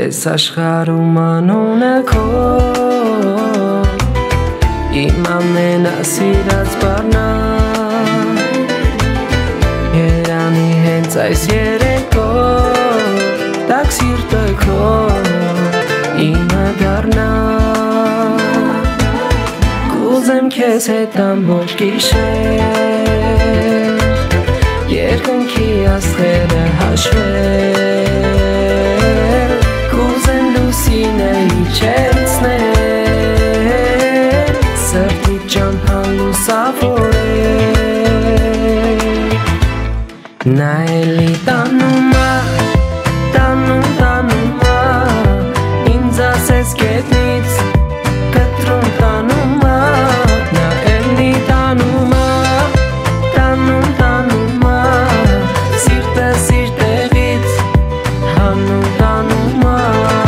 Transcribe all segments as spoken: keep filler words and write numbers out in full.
Այս աշխարհում անունը քո Իմ ամենասիրած բառն Երանի հենց այս երեկո Տաք սիրտը քո Իմը դառնա Կուզեմ քեզ հետ ամբողջ գիշեր Երկնքի աստղերը հաշվել Կուզեմ լուսինը իջեցնել Սրտի ճամփան լուսավորել Նա էլի տանում է, տանում, տանում է Ինձ ասես գետնից կտրում տանում է Նա էլի տանում է, տանում, տանում է Սիրտս իր տեղից հանում տանում է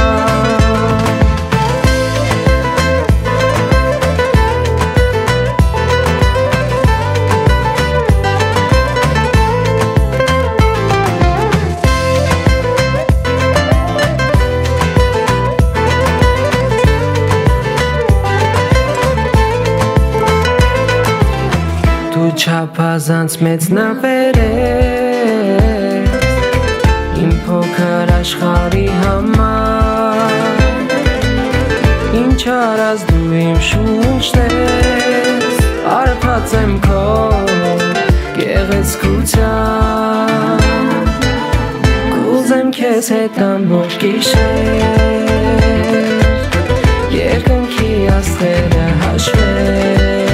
Չափազանց մեծ նվեր ես Իմ փոքր աշխարհի համար Ինչ արած դու իմ շունչն ես Արփած եմ քո գեղեցկությամբ Կուզեմ քեզ հետ ամբողջ գիշեր Երկնքի աստղերը հաշվել